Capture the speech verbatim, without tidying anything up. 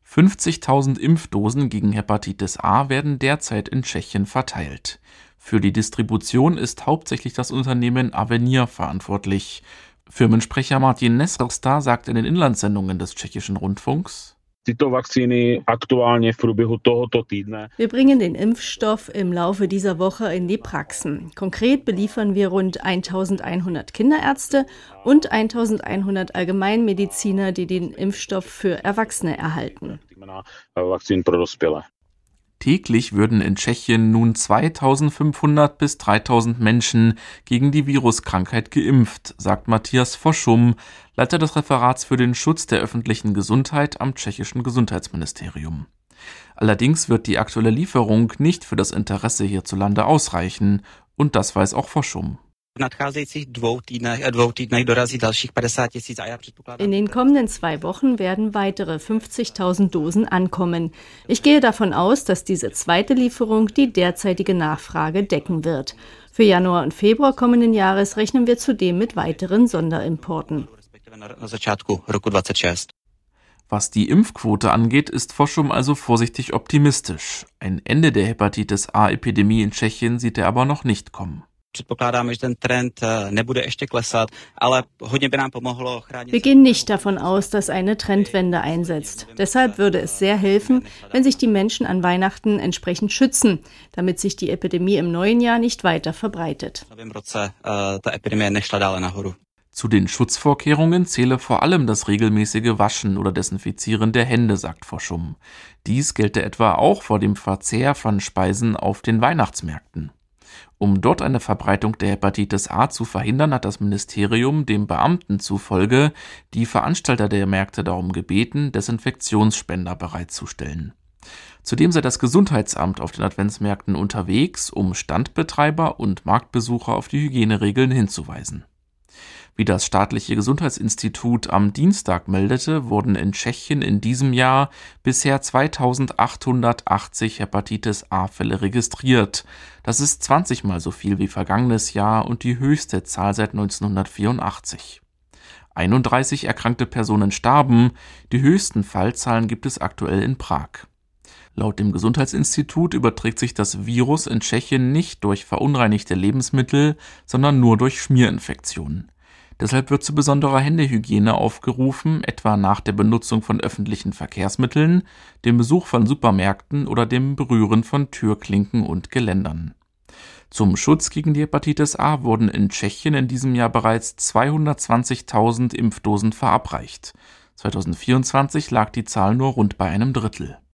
fünfzigtausend Impfdosen gegen Hepatitis A werden derzeit in Tschechien verteilt. Für die Distribution ist hauptsächlich das Unternehmen Avenir verantwortlich. Firmensprecher Martin Nesrsta sagt in den Inlandssendungen des tschechischen Rundfunks: Wir bringen den Impfstoff im Laufe dieser Woche in die Praxen. Konkret beliefern wir rund eintausendeinhundert Kinderärzte und eintausendeinhundert Allgemeinmediziner, die den Impfstoff für Erwachsene erhalten. Täglich würden in Tschechien nun zweitausendfünfhundert bis dreitausend Menschen gegen die Viruskrankheit geimpft, sagt Matthias Foschum, Leiter des Referats für den Schutz der öffentlichen Gesundheit am tschechischen Gesundheitsministerium. Allerdings wird die aktuelle Lieferung nicht für das Interesse hierzulande ausreichen, und das weiß auch Foschum. In den kommenden zwei Wochen werden weitere fünfzigtausend Dosen ankommen. Ich gehe davon aus, dass diese zweite Lieferung die derzeitige Nachfrage decken wird. Für Januar und Februar kommenden Jahres rechnen wir zudem mit weiteren Sonderimporten. Was die Impfquote angeht, ist Foschum also vorsichtig optimistisch. Ein Ende der Hepatitis-A-Epidemie in Tschechien sieht er aber noch nicht kommen. Wir gehen nicht davon aus, dass eine Trendwende einsetzt. Deshalb würde es sehr helfen, wenn sich die Menschen an Weihnachten entsprechend schützen, damit sich die Epidemie im neuen Jahr nicht weiter verbreitet. Zu den Schutzvorkehrungen zähle vor allem das regelmäßige Waschen oder Desinfizieren der Hände, sagt Foschum. Dies gelte etwa auch vor dem Verzehr von Speisen auf den Weihnachtsmärkten. Um dort eine Verbreitung der Hepatitis A zu verhindern, hat das Ministerium dem Beamten zufolge die Veranstalter der Märkte darum gebeten, Desinfektionsspender bereitzustellen. Zudem sei das Gesundheitsamt auf den Adventsmärkten unterwegs, um Standbetreiber und Marktbesucher auf die Hygieneregeln hinzuweisen. Wie das staatliche Gesundheitsinstitut am Dienstag meldete, wurden in Tschechien in diesem Jahr bisher zweitausendachthundertachtzig Hepatitis-A-Fälle registriert. Das ist zwanzig Mal so viel wie vergangenes Jahr und die höchste Zahl seit neunzehnhundertvierundachtzig. einunddreißig erkrankte Personen starben, die höchsten Fallzahlen gibt es aktuell in Prag. Laut dem Gesundheitsinstitut überträgt sich das Virus in Tschechien nicht durch verunreinigte Lebensmittel, sondern nur durch Schmierinfektionen. Deshalb wird zu besonderer Händehygiene aufgerufen, etwa nach der Benutzung von öffentlichen Verkehrsmitteln, dem Besuch von Supermärkten oder dem Berühren von Türklinken und Geländern. Zum Schutz gegen die Hepatitis A wurden in Tschechien in diesem Jahr bereits zweihundertzwanzigtausend Impfdosen verabreicht. zweitausendvierundzwanzig lag die Zahl nur rund bei einem Drittel.